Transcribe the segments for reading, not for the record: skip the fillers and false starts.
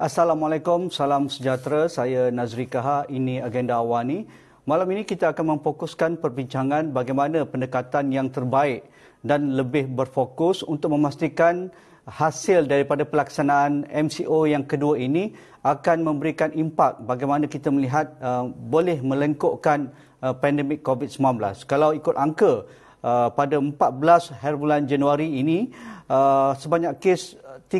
Assalamualaikum, salam sejahtera. Saya Nazri Kaha, ini Agenda Awani. Malam ini kita akan memfokuskan perbincangan bagaimana pendekatan yang terbaik dan lebih berfokus untuk memastikan hasil daripada pelaksanaan MCO yang kedua ini akan memberikan impak bagaimana kita melihat boleh melengkukkan pandemik COVID-19. Kalau ikut angka, pada 14 hari bulan Januari ini, sebanyak kes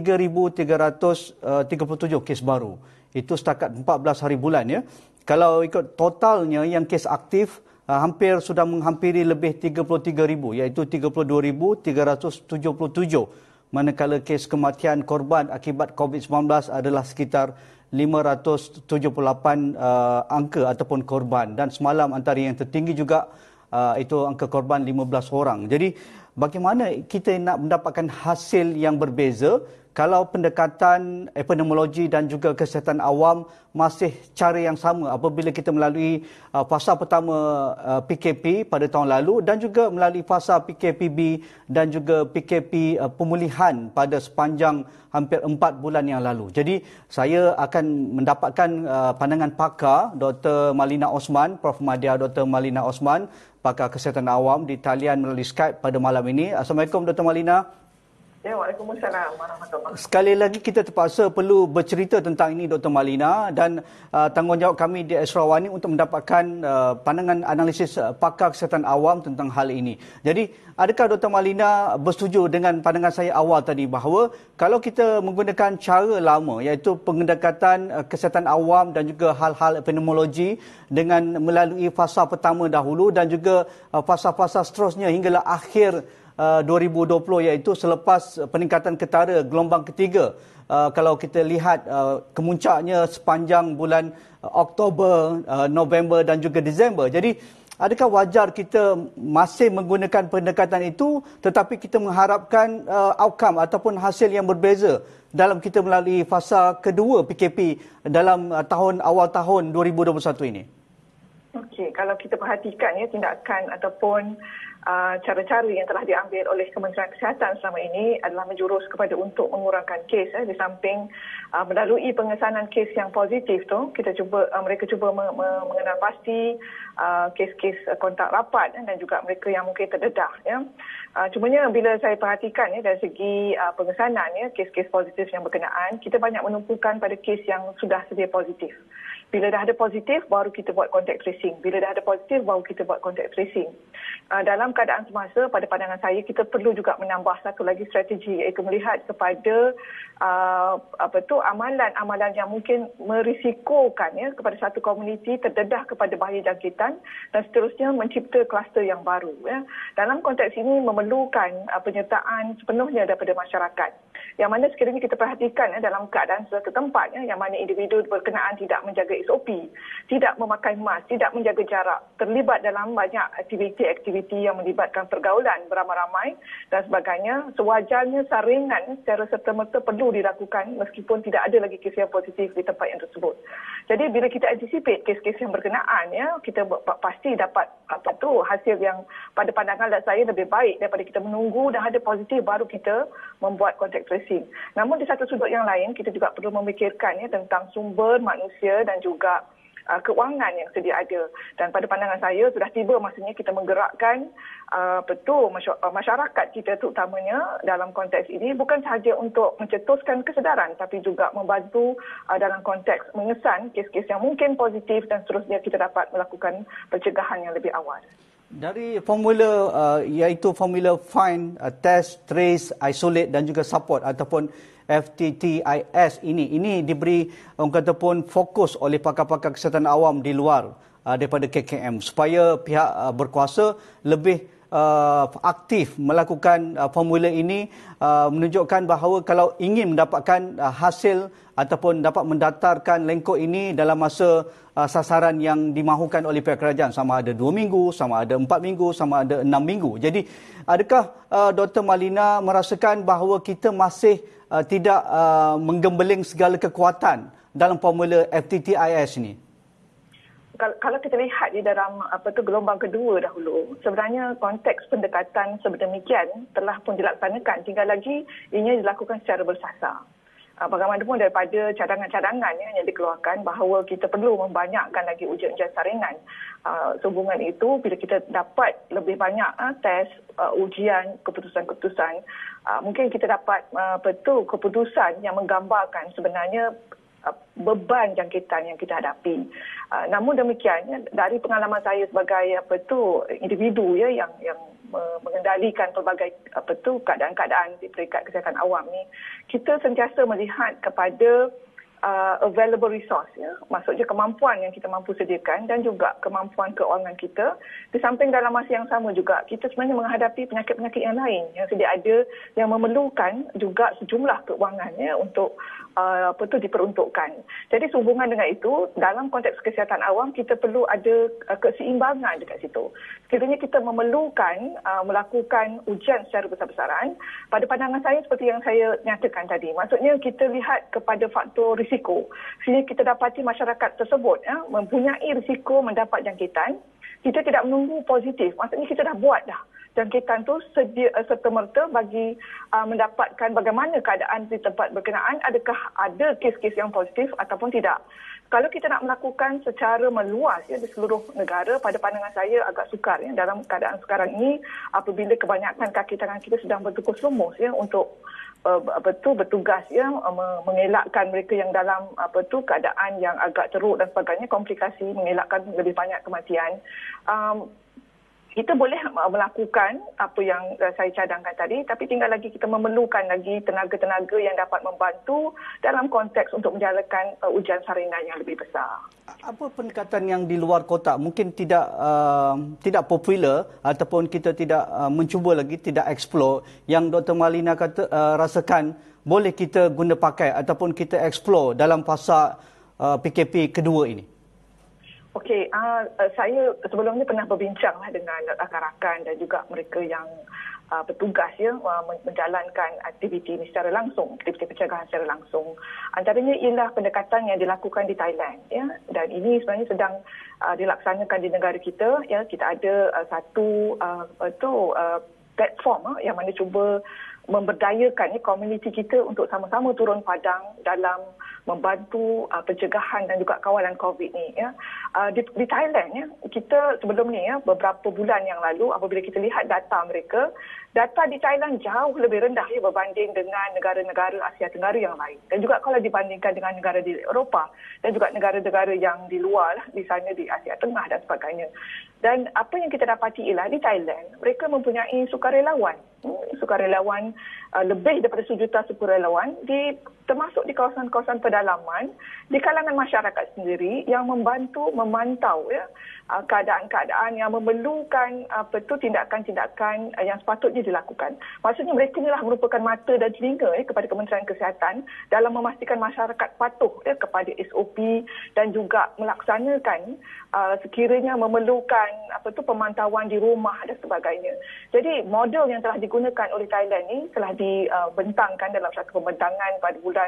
3,337 kes baru. Itu setakat 14 hari bulan ya. Kalau ikut totalnya yang kes aktif hampir sudah menghampiri lebih 33,000 iaitu 32,377. Manakala kes kematian korban akibat COVID-19 adalah sekitar 578 angka ataupun korban, dan semalam antara yang tertinggi juga itu angka korban 15 orang. Jadi bagaimana kita nak mendapatkan hasil yang berbeza kalau pendekatan epidemiologi dan juga kesihatan awam masih cara yang sama apabila kita melalui fasa pertama PKP pada tahun lalu dan juga melalui fasa PKPB dan juga PKP pemulihan pada sepanjang hampir 4 bulan yang lalu. Jadi saya akan mendapatkan pandangan pakar Dr. Malina Osman, Prof. Madya Dr. Malina Osman, pakar kesihatan awam di talian melalui Skype pada malam ini. Assalamualaikum Dr. Malina. Ya, Waalaikumsalam warahmatullahi. Sekali lagi kita terpaksa perlu bercerita tentang ini Dr. Malina, dan tanggungjawab kami di Esrawani untuk mendapatkan pandangan analisis pakar kesihatan awam tentang hal ini. Jadi adakah Dr. Malina bersetuju dengan pandangan saya awal tadi bahawa kalau kita menggunakan cara lama iaitu pendekatan kesihatan awam dan juga hal-hal epidemiologi dengan melalui fasa pertama dahulu dan juga fasa-fasa seterusnya hinggalah akhir 2020 iaitu selepas peningkatan ketara gelombang ketiga, kalau kita lihat kemuncaknya sepanjang bulan Oktober, November dan juga Disember. Jadi adakah wajar kita masih menggunakan pendekatan itu tetapi kita mengharapkan outcome ataupun hasil yang berbeza dalam kita melalui fasa kedua PKP dalam awal tahun 2021 ini? Okey, kalau kita perhatikan ya tindakan ataupun cara-cara yang telah diambil oleh Kementerian Kesihatan selama ini adalah menjurus kepada untuk mengurangkan kes di samping melalui pengesanan kes yang positif tu mereka cuba mengenal pasti kes-kes kontak rapat dan juga mereka yang mungkin terdedah ya. Cumanya bila saya perhatikan ya dari segi pengesanan ya kes-kes positif yang berkenaan, kita banyak menumpukan pada kes yang sudah sedia positif. Bila dah ada positif, baru kita buat contact tracing. Bila dah ada positif, baru kita buat contact tracing. Dalam keadaan semasa, pada pandangan saya, kita perlu juga menambah satu lagi strategi, iaitu melihat kepada amalan-amalan yang mungkin merisikokan ya, kepada satu komuniti terdedah kepada bahaya jangkitan dan seterusnya mencipta kluster yang baru. Ya. Dalam konteks ini memerlukan penyertaan sepenuhnya daripada masyarakat. Yang mana sekiranya kita perhatikan dalam keadaan suatu tempat yang mana individu berkenaan tidak menjaga SOP, tidak memakai mask, tidak menjaga jarak, terlibat dalam banyak aktiviti-aktiviti yang melibatkan pergaulan beramai-ramai dan sebagainya, sewajarnya saringan secara serta-merta perlu dilakukan meskipun tidak ada lagi kes yang positif di tempat yang tersebut. Jadi bila kita anticipate kes-kes yang berkenaan kita pasti dapat hasil yang pada pandangan saya lebih baik daripada kita menunggu dah ada positif baru kita membuat contact tracing. Namun di satu sudut yang lain kita juga perlu memikirkan tentang sumber manusia dan juga keuangan yang sedia ada. Dan pada pandangan saya sudah tiba masanya kita menggerakkan masyarakat kita terutamanya dalam konteks ini bukan sahaja untuk mencetuskan kesedaran tapi juga membantu dalam konteks mengesan kes-kes yang mungkin positif dan seterusnya kita dapat melakukan pencegahan yang lebih awal. Dari formula iaitu formula find, test, trace, isolate dan juga support ataupun FTTIS ini diberi orang kata pun fokus oleh pakar-pakar kesihatan awam di luar daripada KKM supaya pihak berkuasa lebih aktif melakukan formula ini, menunjukkan bahawa kalau ingin mendapatkan hasil ataupun dapat mendatarkan lengkok ini dalam masa sasaran yang dimahukan oleh pihak kerajaan, sama ada 2 minggu, sama ada 4 minggu, sama ada 6 minggu. Jadi adakah Dr. Malina merasakan bahawa kita masih tidak menggembeling segala kekuatan dalam formula FTTIS ini? Kalau kita lihat di dalam gelombang kedua dahulu, sebenarnya konteks pendekatan sedemikian telah pun dilaksanakan. Tinggal lagi ianya dilakukan secara bersasar. Bagaimanapun daripada cadangan-cadangan yang dikeluarkan bahawa kita perlu membanyakkan lagi ujian-ujian saringan. Sehubungan itu, bila kita dapat lebih banyak test, ujian, keputusan-keputusan, mungkin kita dapat betul keputusan yang menggambarkan sebenarnya beban jangkitan yang kita hadapi. Namun demikian, dari pengalaman saya sebagai individu yang mengendalikan pelbagai keadaan-keadaan di peringkat kesihatan awam ni, kita sentiasa melihat kepada available resource, maksudnya kemampuan yang kita mampu sediakan dan juga kemampuan keuangan kita. Di samping dalam masa yang sama juga kita sebenarnya menghadapi penyakit-penyakit yang lain yang sedia ada yang memerlukan juga sejumlah keuangan untuk diperuntukkan. Jadi sehubungan dengan itu, dalam konteks kesihatan awam kita perlu ada keseimbangan dekat situ. Sekiranya kita memerlukan melakukan ujian secara besar-besaran, pada pandangan saya seperti yang saya nyatakan tadi, maksudnya kita lihat kepada faktor risiko. Sehingga kita dapati masyarakat tersebut mempunyai risiko mendapat jangkitan. Kita tidak menunggu positif. Maksudnya kita dah buat dah jangkitan tu serta-merta bagi mendapatkan bagaimana keadaan di tempat berkenaan, adakah ada kes-kes yang positif ataupun tidak. Kalau kita nak melakukan secara meluas di seluruh negara, pada pandangan saya agak sukar dalam keadaan sekarang ini apabila kebanyakan kaki tangan kita sedang bertukus lumus untuk bertugas mengelakkan mereka yang dalam keadaan yang agak teruk dan sebagainya, komplikasi, mengelakkan lebih banyak kematian. Kita boleh melakukan apa yang saya cadangkan tadi, tapi tinggal lagi kita memerlukan lagi tenaga-tenaga yang dapat membantu dalam konteks untuk menjalankan ujian saringan yang lebih besar. Apa pendekatan yang di luar kotak mungkin tidak popular ataupun kita tidak mencuba lagi, tidak explore, yang Dr. Malina rasakan boleh kita guna pakai ataupun kita explore dalam fasa PKP kedua ini? Okey, saya sebelum ni pernah berbincang dengan rakan-rakan dan juga mereka yang bertugas menjalankan aktiviti ini secara langsung, aktiviti pencegahan secara langsung. Antaranya ialah pendekatan yang dilakukan di Thailand, dan ini sebenarnya sedang dilaksanakan di negara kita. Kita ada satu platform yang mana cuba memberdayakan komuniti kita untuk sama-sama turun padang dalam membantu pencegahan dan juga kawalan COVID ni. Di Thailand, kita sebelum ni beberapa bulan yang lalu apabila kita lihat data mereka, data di Thailand jauh lebih rendah berbanding dengan negara-negara Asia Tenggara yang lain. Dan juga kalau dibandingkan dengan negara di Eropah dan juga negara-negara yang di luar, di sana di Asia Tengah dan sebagainya. Dan apa yang kita dapati ialah di Thailand, mereka mempunyai sukarelawan. Sukarelawan, lebih daripada 1 juta sukarelawan, termasuk di kawasan-kawasan pedalaman, di kalangan masyarakat sendiri yang membantu memantau keadaan-keadaan yang memerlukan tindakan-tindakan yang sepatutnya dilakukan. Maksudnya mereka inilah merupakan mata dan telinga kepada Kementerian Kesihatan dalam memastikan masyarakat patuh kepada SOP dan juga melaksanakan sekiranya memerlukan pemantauan di rumah dan sebagainya. Jadi model yang telah digunakan oleh Thailand ini telah dibentangkan dalam satu pembentangan pada bulan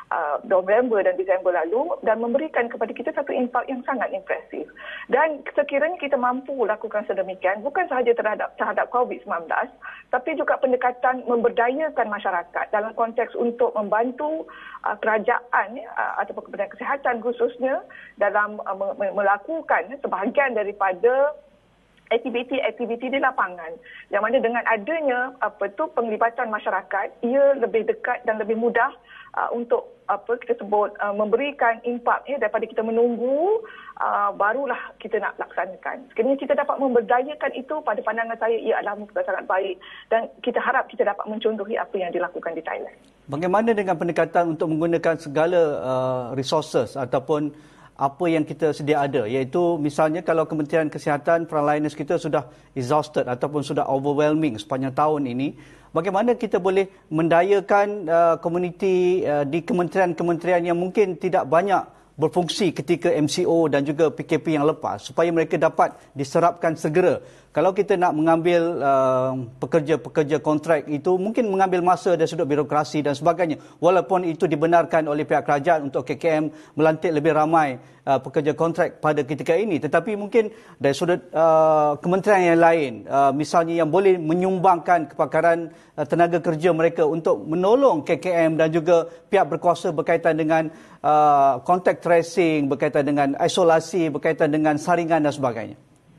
November dan Disember lalu dan memberikan kepada kita satu impak yang sangat impresif. Dan sekiranya kita mampu lakukan sedemikian, bukan sahaja terhadap COVID-19, tapi juga pendekatan memberdayakan masyarakat dalam konteks untuk membantu kerajaan ataupun Kementerian Kesihatan khususnya dalam melakukan sebahagian daripada aktiviti-aktiviti di lapangan, yang mana dengan adanya penglibatan masyarakat, ia lebih dekat dan lebih mudah untuk kita sebut memberikan impak daripada kita menunggu barulah kita nak laksanakan. Sekiranya kita dapat memberdayakan itu, pada pandangan saya ia adalah sangat baik dan kita harap kita dapat mencontohi apa yang dilakukan di Thailand. Bagaimana dengan pendekatan untuk menggunakan segala resources ataupun apa yang kita sedia ada, iaitu misalnya kalau Kementerian Kesihatan frontliners kita sudah exhausted ataupun sudah overwhelming sepanjang tahun ini, bagaimana kita boleh mendayakan komuniti di kementerian-kementerian yang mungkin tidak banyak berfungsi ketika MCO dan juga PKP yang lepas supaya mereka dapat diserapkan segera kalau kita nak mengambil pekerja-pekerja kontrak itu mungkin mengambil masa dari sudut birokrasi dan sebagainya. Walaupun itu dibenarkan oleh pihak kerajaan untuk KKM melantik lebih ramai pekerja kontrak pada ketika ini. Tetapi mungkin dari sudut kementerian yang lain, misalnya yang boleh menyumbangkan kepakaran tenaga kerja mereka untuk menolong KKM dan juga pihak berkuasa berkaitan dengan contact tracing, berkaitan dengan isolasi, berkaitan dengan saringan dan sebagainya.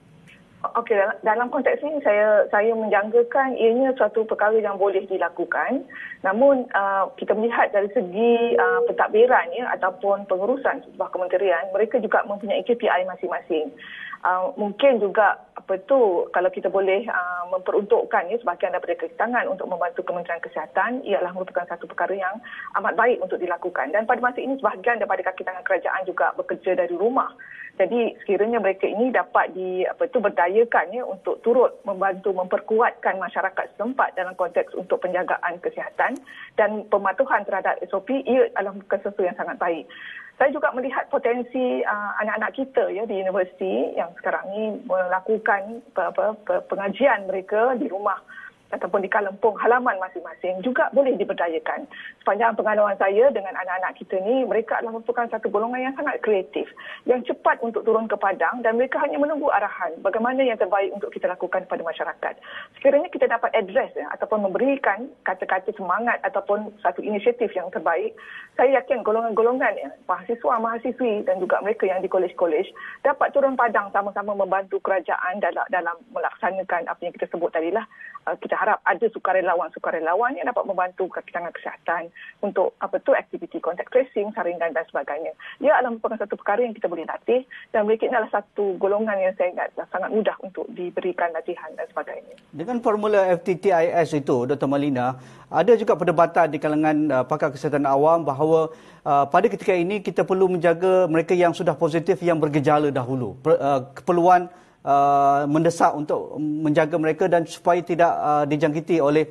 Okey, dalam konteks ini saya menjangkakan ianya suatu perkara yang boleh dilakukan. Namun kita melihat dari segi pentadbiran ataupun pengurusan sebuah kementerian, mereka juga mempunyai KPI masing-masing. Mungkin juga kalau kita boleh memperuntukkan sebahagian daripada kekitangan untuk membantu Kementerian Kesihatan, ialah merupakan satu perkara yang amat baik untuk dilakukan. Dan pada masa ini sebahagian daripada kakitangan kerajaan juga bekerja dari rumah. Jadi sekiranya mereka ini dapat berdayakan untuk turut membantu memperkuatkan masyarakat setempat dalam konteks untuk penjagaan kesihatan dan pematuhan terhadap SOP, ia adalah sesuatu yang sangat baik. Saya juga melihat potensi anak-anak kita di universiti yang sekarang ini melakukan pengajian mereka di rumah ataupun di kampung halaman masing-masing juga boleh diberdayakan. Sepanjang pengalaman saya dengan anak-anak kita ni, mereka adalah merupakan satu golongan yang sangat kreatif, yang cepat untuk turun ke padang dan mereka hanya menunggu arahan bagaimana yang terbaik untuk kita lakukan kepada masyarakat. Sekiranya kita dapat address ataupun memberikan kata-kata semangat ataupun satu inisiatif yang terbaik, saya yakin golongan-golongan mahasiswa-mahasiswi dan juga mereka yang di kolej-kolej dapat turun padang sama-sama membantu kerajaan dalam melaksanakan apa yang kita sebut tadilah. Kita harap ada sukarelawan-sukarelawan yang dapat membantu kakitangan kesihatan untuk aktiviti contact tracing, saringan dan sebagainya. Ia adalah merupakan satu perkara yang kita boleh latih dan mereka ini adalah satu golongan yang saya ingat sangat mudah untuk diberikan latihan dan sebagainya. Dengan formula FTTIS itu, Dr. Malina, ada juga perdebatan di kalangan pakar kesihatan awam bahawa pada ketika ini kita perlu menjaga mereka yang sudah positif yang bergejala dahulu. Keperluan mendesak untuk menjaga mereka dan supaya tidak dijangkiti oleh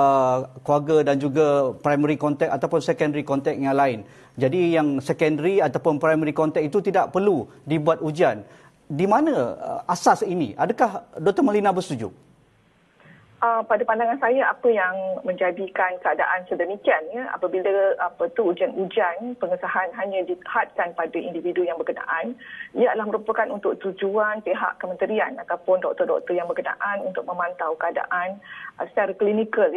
keluarga dan juga primary contact ataupun secondary contact yang lain. Jadi yang secondary ataupun primary contact itu tidak perlu dibuat ujian. Di mana asas ini? Adakah Dr. Malina bersetuju? Pada pandangan saya, apa yang menjadikan keadaan sedemikian apabila ujian-ujian pengesahan hanya dihadkan pada individu yang berkenaan, ia adalah merupakan untuk tujuan pihak kementerian ataupun doktor-doktor yang berkenaan untuk memantau keadaan secara klinikal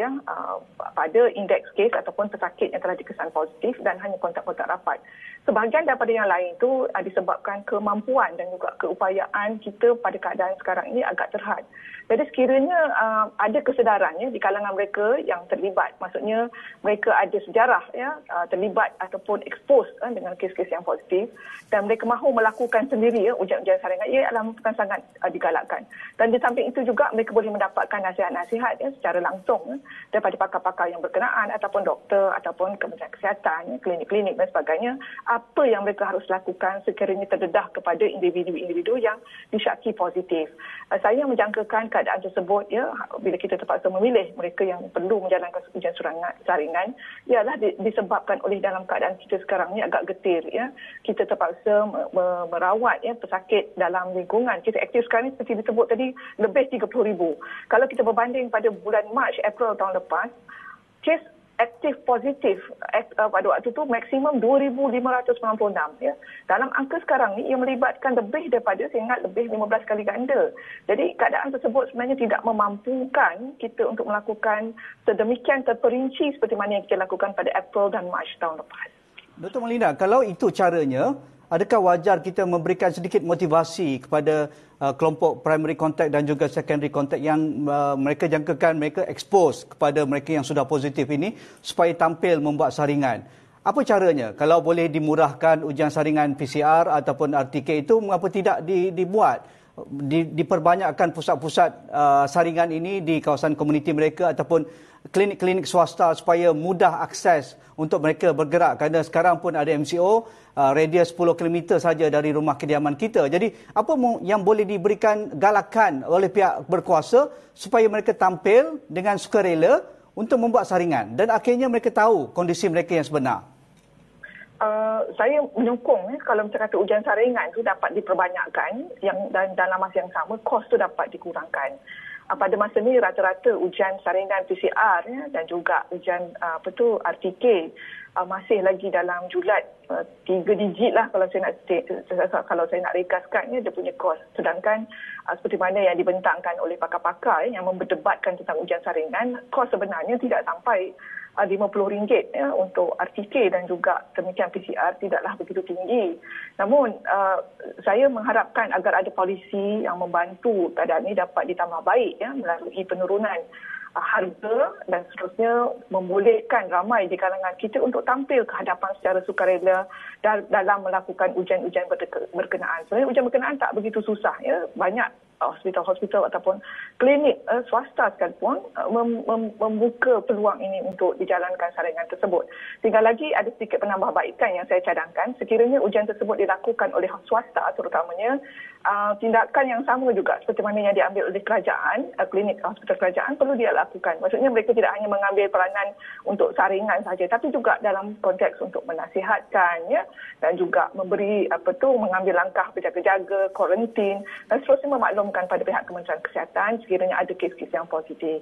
pada indeks kes ataupun pesakit yang telah dikesan positif dan hanya kontak-kontak rapat. Sebahagian daripada yang lain itu disebabkan kemampuan dan juga keupayaan kita pada keadaan sekarang ini agak terhad. Jadi sekiranya ada kesedaran di kalangan mereka yang terlibat, maksudnya mereka ada sejarah terlibat ataupun expose dengan kes-kes yang positif dan mereka mahu melakukan sendiri ujian-ujian saringan, ia adalah merupakan sangat digalakkan. Dan di samping itu juga mereka boleh mendapatkan nasihat-nasihat secara langsung daripada pakar-pakar yang berkenaan ataupun doktor ataupun Kementerian Kesihatan, klinik-klinik dan sebagainya, apa yang mereka harus lakukan sekiranya terdedah kepada individu-individu yang disyaki positif. Saya menjangkakan keadaan tersebut bila kita terpaksa memilih mereka yang perlu menjalankan ujian saringan ialah disebabkan oleh dalam keadaan kita sekarang ni agak getir kita terpaksa merawat pesakit dalam lingkungan kita aktif sekarang ni seperti disebut tadi lebih 30,000. Kalau kita berbanding pada bulan Mac, April tahun lepas, kes aktif positif pada waktu itu maksimum 2,596 Dalam angka sekarang ni ia melibatkan lebih daripada, saya ingat lebih 15 kali ganda. Jadi keadaan tersebut sebenarnya tidak memampukan kita untuk melakukan sedemikian terperinci seperti mana yang kita lakukan pada April dan Mac tahun lepas. Dr. Malina, kalau itu caranya, adakah wajar kita memberikan sedikit motivasi kepada kelompok primary contact dan juga secondary contact yang mereka jangkakan mereka expose kepada mereka yang sudah positif ini supaya tampil membuat saringan? Apa caranya? Kalau boleh dimurahkan ujian saringan PCR ataupun RTK itu, mengapa tidak dibuat? Diperbanyakkan pusat-pusat saringan ini di kawasan komuniti mereka ataupun klinik-klinik swasta supaya mudah akses untuk mereka bergerak, kerana sekarang pun ada MCO radius 10 km saja dari rumah kediaman kita. Jadi apa yang boleh diberikan galakan oleh pihak berkuasa supaya mereka tampil dengan sukarela untuk membuat saringan dan akhirnya mereka tahu kondisi mereka yang sebenar? Saya menyokong kalau macam kata ujian saringan tu dapat diperbanyakkan dan dalam masa yang sama kos tu dapat dikurangkan. Pada masa ni rata-rata ujian saringan PCR dan juga ujian RTK masih lagi dalam julat 3 digit lah kalau saya nak rekaskan dia punya kos. Sedangkan seperti mana yang dibentangkan oleh pakar-pakar yang memperdebatkan tentang ujian saringan, kos sebenarnya tidak sampai RM50 untuk RTK dan juga demikian PCR tidaklah begitu tinggi. Namun saya mengharapkan agar ada polisi yang membantu keadaan ini dapat ditambah baik melalui penurunan harga dan seterusnya membolehkan ramai di kalangan kita untuk tampil ke hadapan secara sukarela dalam melakukan ujian-ujian berkenaan. Sebenarnya ujian berkenaan tak begitu susah. Banyak hospital-hospital ataupun klinik swasta sekalipun membuka peluang ini untuk dijalankan saringan tersebut. Tinggal lagi ada sedikit penambahbaikan yang saya cadangkan. Sekiranya ujian tersebut dilakukan oleh swasta terutamanya, tindakan yang sama juga seperti mana yang diambil oleh kerajaan, klinik hospital kerajaan perlu dia lakukan. Maksudnya mereka tidak hanya mengambil peranan untuk saringan saja, tapi juga dalam konteks untuk menasihatkan dan juga memberi mengambil langkah berjaga-jaga, kuarantin dan seterusnya memaklumkan pada pihak Kementerian Kesihatan sekiranya ada kes-kes yang positif.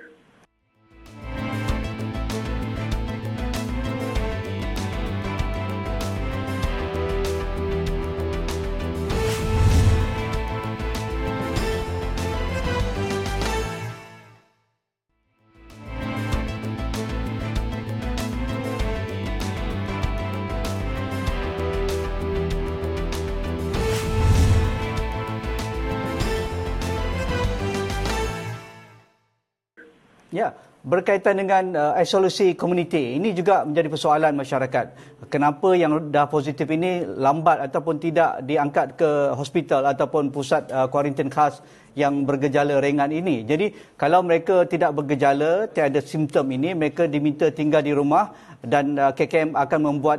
Ya, berkaitan dengan isolasi komuniti, ini juga menjadi persoalan masyarakat. Kenapa yang dah positif ini lambat ataupun tidak diangkat ke hospital ataupun pusat kuarantin khas yang bergejala ringan ini. Jadi kalau mereka tidak bergejala, tiada simptom ini, mereka diminta tinggal di rumah dan KKM akan membuat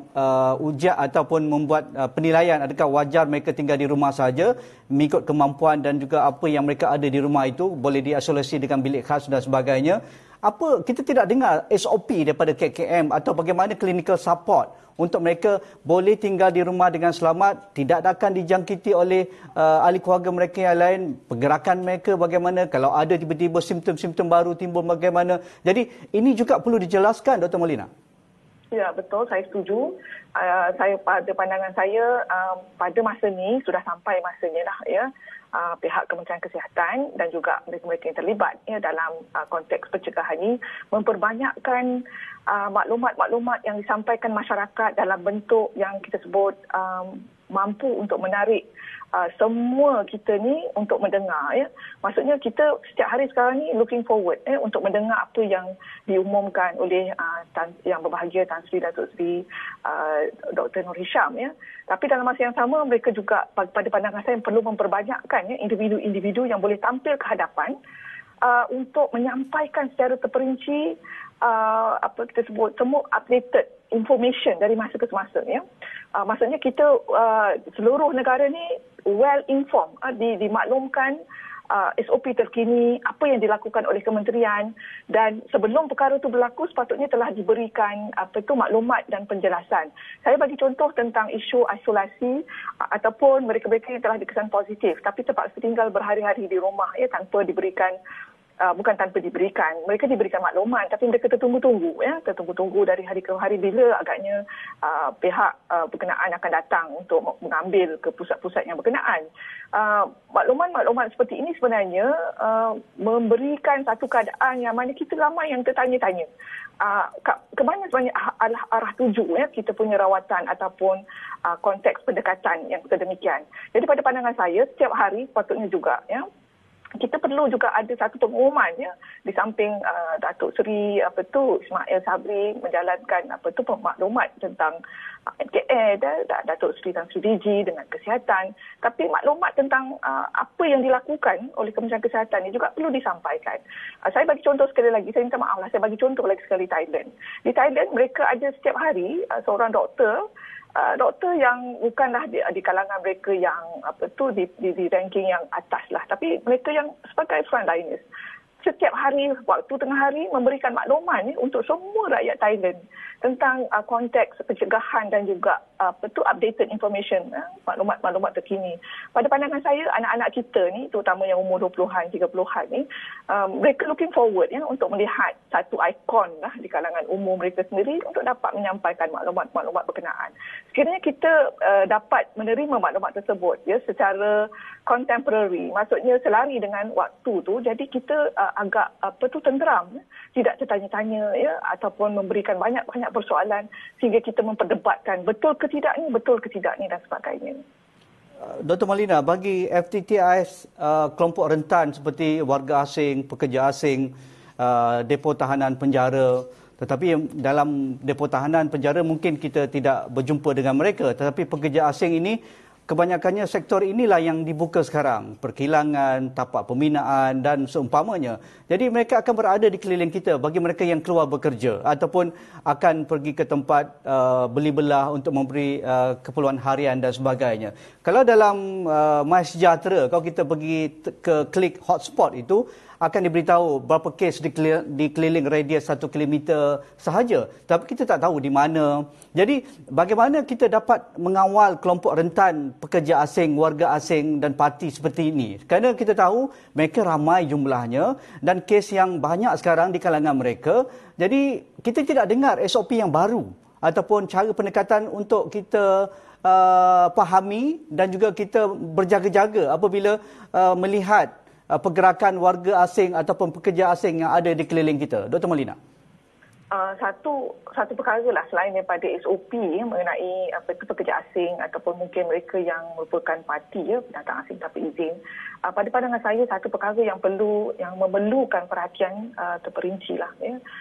ujian ataupun membuat penilaian adakah wajar mereka tinggal di rumah saja mengikut kemampuan dan juga apa yang mereka ada di rumah itu, boleh diisolasi dengan bilik khas dan sebagainya. Kita tidak dengar SOP daripada KKM atau bagaimana clinical support untuk mereka boleh tinggal di rumah dengan selamat, tidak akan dijangkiti oleh ahli keluarga mereka yang lain, pergerakan mereka bagaimana, kalau ada tiba-tiba simptom-simptom baru timbul bagaimana. Jadi ini juga perlu dijelaskan, Dr. Molina. Ya, betul, saya setuju. Saya pada pandangan saya pada masa ni sudah sampai masanya lah pihak Kementerian Kesihatan dan juga mereka-mereka yang terlibat dalam konteks pencegahan ini memperbanyakkan maklumat-maklumat yang disampaikan masyarakat dalam bentuk yang kita sebut mampu untuk menarik semua kita ni untuk mendengar. Maksudnya kita setiap hari sekarang ni looking forward untuk mendengar apa yang diumumkan oleh yang berbahagia Tan Sri Datuk Seri Dr. Nur Hisham. Tapi dalam masa yang sama mereka juga pada pandangan saya perlu memperbanyakkan individu-individu yang boleh tampil ke hadapan untuk menyampaikan secara terperinci kita sebut semua updated information dari masa ke semasa. Maksudnya kita seluruh negara ni well informed, dimaklumkan SOP terkini, apa yang dilakukan oleh kementerian, dan sebelum perkara itu berlaku sepatutnya telah diberikan maklumat dan penjelasan. Saya bagi contoh tentang isu isolasi ataupun mereka-mereka yang telah dikesan positif tapi terpaksa tinggal berhari-hari di rumah tanpa diberikan bukan tanpa diberikan, mereka diberikan maklumat tapi mereka tertunggu-tunggu tertunggu-tunggu dari hari ke hari bila agaknya pihak berkenaan akan datang untuk mengambil ke pusat-pusat yang berkenaan. Maklumat-maklumat seperti ini sebenarnya memberikan satu keadaan yang mana kita ramai yang tertanya-tanya ke mana sebenarnya arah tuju kita punya rawatan ataupun konteks pendekatan yang sedemikian. Jadi pada pandangan saya setiap hari sepatutnya juga kita perlu juga ada satu pengumuman di samping Datuk Seri Ismail Sabri menjalankan maklumat tentang MKR dan Datuk Seri Tan Sri DG dengan kesihatan, tapi maklumat tentang apa yang dilakukan oleh Kementerian Kesihatan ini juga perlu disampaikan. Saya bagi contoh sekali lagi, saya minta maaf saya bagi contoh lagi sekali Thailand. Di Thailand mereka ada setiap hari seorang doktor yang bukanlah di kalangan mereka yang di ranking yang atas lah, tapi mereka yang sebagai frontliners setiap hari, waktu tengah hari memberikan maklumat untuk semua rakyat Thailand tentang konteks pencegahan dan juga updated information, maklumat-maklumat terkini. Pada pandangan saya, anak-anak kita ni, terutama yang umur 20-an, 30-an ni, mereka looking forward untuk melihat satu ikon di kalangan umur mereka sendiri untuk dapat menyampaikan maklumat-maklumat berkenaan. Sekiranya kita dapat menerima maklumat tersebut secara contemporary, maksudnya selari dengan waktu tu, jadi kita agak tenteram, tidak tertanya-tanya ataupun memberikan banyak-banyak persoalan sehingga kita memperdebatkan betul ke tidak ni dan sebagainya. Dr. Malina, bagi FTTIS, kelompok rentan seperti warga asing, pekerja asing, depo tahanan penjara, tetapi dalam depo tahanan penjara mungkin kita tidak berjumpa dengan mereka, tetapi pekerja asing ini kebanyakannya sektor inilah yang dibuka sekarang, perkilangan, tapak pembinaan dan seumpamanya. Jadi mereka akan berada di keliling kita bagi mereka yang keluar bekerja ataupun akan pergi ke tempat beli belah untuk memberi keperluan harian dan sebagainya. Kalau dalam MySejahtera, kalau kita pergi ke klik hotspot itu, akan diberitahu berapa kes di keliling radius 1 kilometer sahaja. Tapi kita tak tahu di mana. Jadi bagaimana kita dapat mengawal kelompok rentan pekerja asing, warga asing dan parti seperti ini? Kerana kita tahu mereka ramai jumlahnya dan kes yang banyak sekarang di kalangan mereka. Jadi kita tidak dengar SOP yang baru ataupun cara pendekatan untuk kita fahami dan juga kita berjaga-jaga apabila melihat pergerakan warga asing ataupun pekerja asing yang ada di keliling kita. Dr. Malina. Satu perkara lah selain daripada SOP mengenai pekerja asing ataupun mungkin mereka yang merupakan parti pendatang asing tanpa izin. Pada pandangan saya, satu perkara yang memerlukan perhatian terperinci lah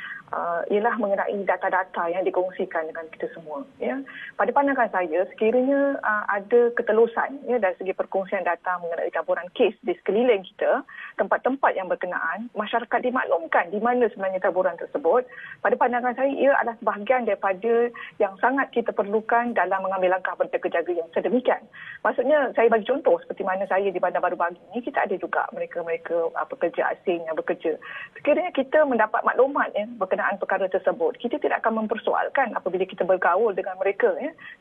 ialah mengenai data-data yang dikongsikan dengan kita semua. Pada pandangan saya, sekiranya ada ketelusan dari segi perkongsian data mengenai taburan kes di sekeliling kita, tempat-tempat yang berkenaan, masyarakat dimaklumkan di mana sebenarnya taburan tersebut. Pada pandangan saya, ia adalah sebahagian daripada yang sangat kita perlukan dalam mengambil langkah berjaga-jaga yang sedemikian. Maksudnya, saya bagi contoh seperti mana saya di Bandar Baru Bagi ini, kita ada juga mereka-mereka pekerja asing yang bekerja. Sekiranya kita mendapat maklumat berkenaan perkara tersebut, kita tidak akan mempersoalkan apabila kita bergaul dengan mereka.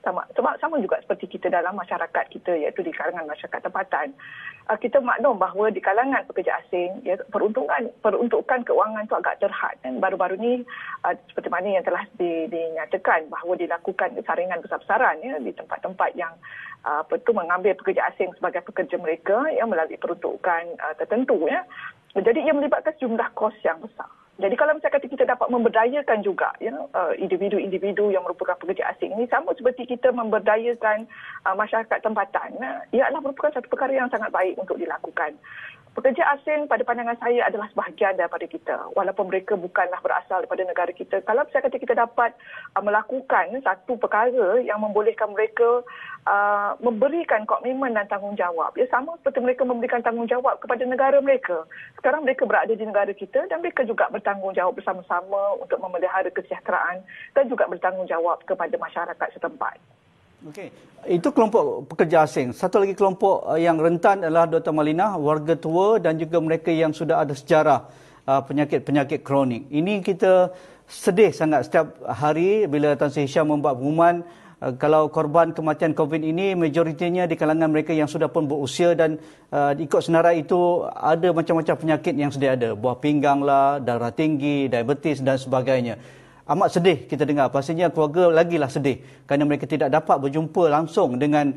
Sama juga seperti kita dalam masyarakat kita, iaitu di kalangan masyarakat tempatan. Kita maklum bahawa di kalangan pekerja asing, peruntukan keuangan itu agak terhad. Baru-baru ini, seperti mana yang telah dinyatakan bahawa dilakukan saringan besar-besaran di tempat-tempat yang mengambil pekerja asing sebagai pekerja mereka melalui peruntukan tertentu. Jadi ia melibatkan sejumlah kos yang besar. Jadi kalau misalkan kita dapat memberdayakan juga individu-individu yang merupakan pekerja asing ini, sama seperti kita memberdayakan masyarakat tempatan, ia adalah merupakan satu perkara yang sangat baik untuk dilakukan. Pekerja asing pada pandangan saya adalah sebahagian daripada kita, walaupun mereka bukanlah berasal daripada negara kita. Kalau misalkan kita dapat melakukan satu perkara yang membolehkan mereka memberikan komitmen dan tanggungjawab, sama seperti mereka memberikan tanggungjawab kepada negara mereka. Sekarang mereka berada di negara kita dan mereka juga bertanggungjawab bersama-sama untuk memelihara kesejahteraan dan juga bertanggungjawab kepada masyarakat setempat. Okey, itu kelompok pekerja asing. Satu lagi kelompok yang rentan adalah Dr. Malina, warga tua dan juga mereka yang sudah ada sejarah penyakit-penyakit kronik. Ini kita sedih sangat setiap hari bila Tan Sri Hisham membuat pengumuman kalau korban kematian COVID ini majoritinya di kalangan mereka yang sudah pun berusia dan ikut senarai itu ada macam-macam penyakit yang sedia ada. Buah pinggang lah, darah tinggi, diabetes dan sebagainya. Amat sedih kita dengar. Pastinya keluarga lagilah sedih kerana mereka tidak dapat berjumpa langsung dengan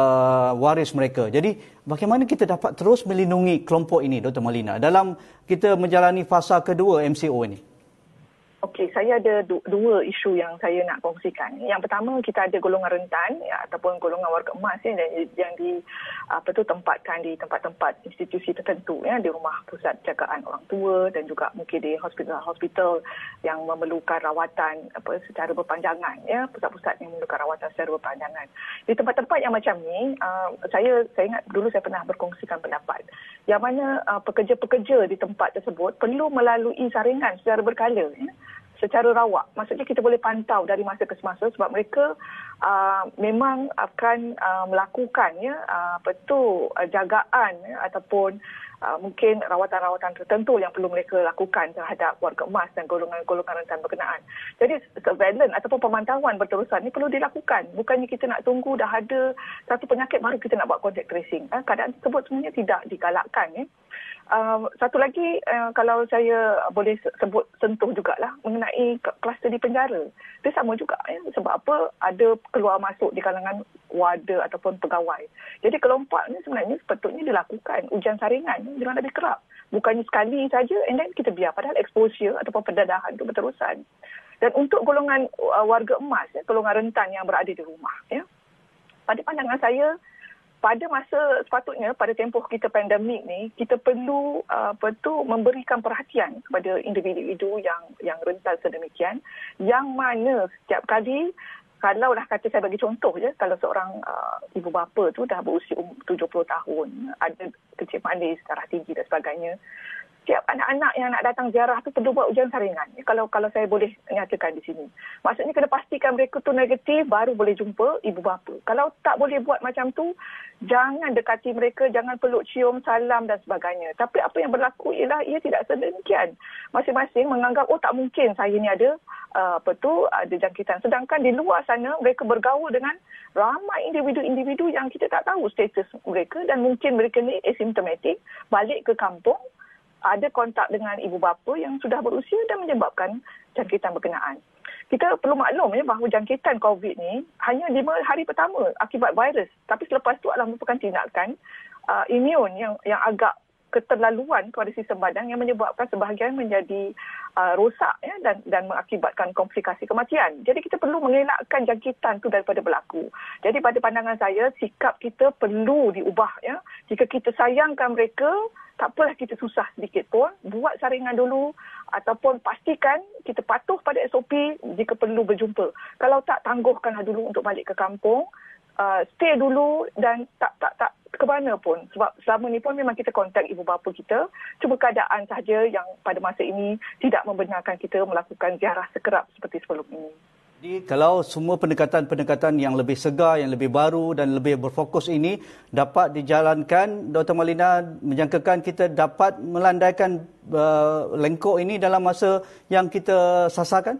waris mereka. Jadi bagaimana kita dapat terus melindungi kelompok ini, Dr. Malina, dalam kita menjalani fasa kedua MCO ini? Okey, saya ada dua isu yang saya nak kongsikan. Yang pertama, kita ada golongan rentan ataupun golongan warga emas yang tempatkan di tempat-tempat institusi tertentu, di rumah pusat jagaan orang tua dan juga mungkin di hospital yang memerlukan rawatan secara berpanjangan, pusat-pusat yang memerlukan rawatan secara berpanjangan. Di tempat-tempat yang macam ni, saya ingat dulu saya pernah berkongsikan pendapat yang mana pekerja-pekerja di tempat tersebut perlu melalui saringan secara berkala. secara rawak. Maksudnya kita boleh pantau dari masa ke semasa sebab mereka memang akan melakukan jagaan ataupun mungkin rawatan-rawatan tertentu yang perlu mereka lakukan terhadap warga emas dan golongan-golongan rentan berkenaan. Jadi surveillance ataupun pemantauan berterusan ni perlu dilakukan. Bukannya kita nak tunggu dah ada satu penyakit baru kita nak buat contact tracing. Keadaan tersebut sebenarnya tidak digalakkan. Satu lagi kalau saya boleh sebut sentuh jugalah mengenai kluster di penjara. Dia sama juga sebab apa ada keluar masuk di kalangan warda ataupun pegawai. Jadi kelompak ni sebenarnya sepatutnya dilakukan ujian saringan dengan lebih kerap. Bukannya sekali saja and then kita biar padahal exposure ataupun pendedahan itu berterusan. Dan untuk golongan warga emas, golongan rentan yang berada di rumah, pada pandangan saya pada masa sepatutnya pada tempoh kita pandemik ni kita perlu memberikan perhatian kepada individu-individu yang rentan sedemikian yang mana setiap kali kalaulah kata saya bagi contoh je kalau seorang ibu bapa tu dah berusia 70 tahun ada kecil manis darah tinggi dan sebagainya. Setiap anak-anak yang nak datang ziarah tu perlu buat ujian saringan. Kalau saya boleh nyatakan di sini. Maksudnya kena pastikan mereka tu negatif baru boleh jumpa ibu bapa. Kalau tak boleh buat macam tu, jangan dekati mereka, jangan peluk cium, salam dan sebagainya. Tapi apa yang berlaku ialah ia tidak sedemikian. Masing-masing menganggap tak mungkin saya ni ada ada jangkitan. Sedangkan di luar sana mereka bergaul dengan ramai individu-individu yang kita tak tahu status mereka dan mungkin mereka ni asymptomatic, balik ke kampung ada kontak dengan ibu bapa yang sudah berusia dan menyebabkan jangkitan berkenaan. Kita perlu maklum bahawa jangkitan COVID ni hanya 5 hari pertama akibat virus. Tapi selepas itu adalah merupakan tindakan imun yang agak keterlaluan kepada sistem badan yang menyebabkan sebahagian menjadi rosak dan mengakibatkan komplikasi kematian. Jadi kita perlu mengelakkan jangkitan itu daripada berlaku. Jadi pada pandangan saya sikap kita perlu diubah. Jika kita sayangkan mereka, tak apalah kita susah sedikit pun. Buat saringan dulu ataupun pastikan kita patuh pada SOP jika perlu berjumpa. Kalau tak, tangguhkanlah dulu untuk balik ke kampung. Stay dulu dan tak ke mana pun. Sebab selama ni pun memang kita kontak ibu bapa kita. Cuma keadaan sahaja yang pada masa ini tidak membenarkan kita melakukan ziarah sekerap seperti sebelum ini. Jadi kalau semua pendekatan-pendekatan yang lebih segar, yang lebih baru dan lebih berfokus ini dapat dijalankan, Dr. Malina menjangkakan kita dapat melandaikan lengkok ini dalam masa yang kita sasarkan?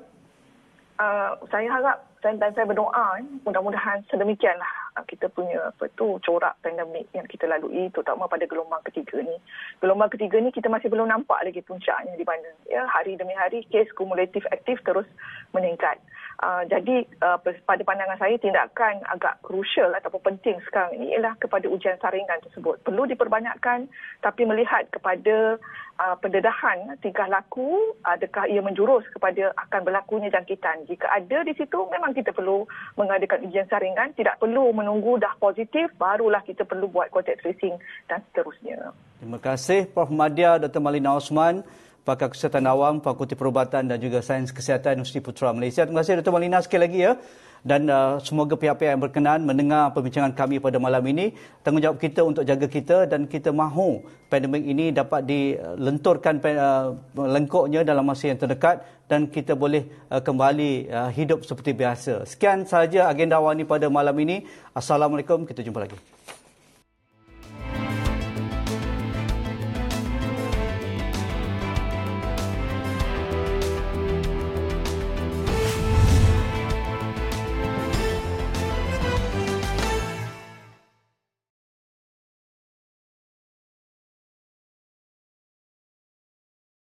Saya harap dan saya berdoa mudah-mudahan sedemikianlah kita punya corak pandemik yang kita lalui terutama pada gelombang ketiga ni. Gelombang ketiga ni kita masih belum nampak lagi puncaknya di mana. Hari demi hari kes kumulatif aktif terus meningkat. Jadi pada pandangan saya tindakan agak krusial ataupun penting sekarang ini ialah kepada ujian saringan tersebut. Perlu diperbanyakkan tapi melihat kepada pendedahan tingkah laku, adakah ia menjurus kepada akan berlakunya jangkitan. Jika ada di situ memang kita perlu mengadakan ujian saringan, tidak perlu menunggu dah positif barulah kita perlu buat contact tracing dan seterusnya. Terima kasih Prof. Madya, Dr. Malina Osman, Pakar Kesihatan Awam, Fakulti Perubatan dan juga Sains Kesihatan Universiti Putra Malaysia. Terima kasih Dr. Malina sekali lagi dan semoga pihak-pihak yang berkenaan mendengar perbincangan kami pada malam ini. Tanggungjawab kita untuk jaga kita dan kita mahu pandemik ini dapat dilenturkan lengkoknya dalam masa yang terdekat dan kita boleh kembali hidup seperti biasa. Sekian sahaja agenda awal ini pada malam ini. Assalamualaikum, kita jumpa lagi.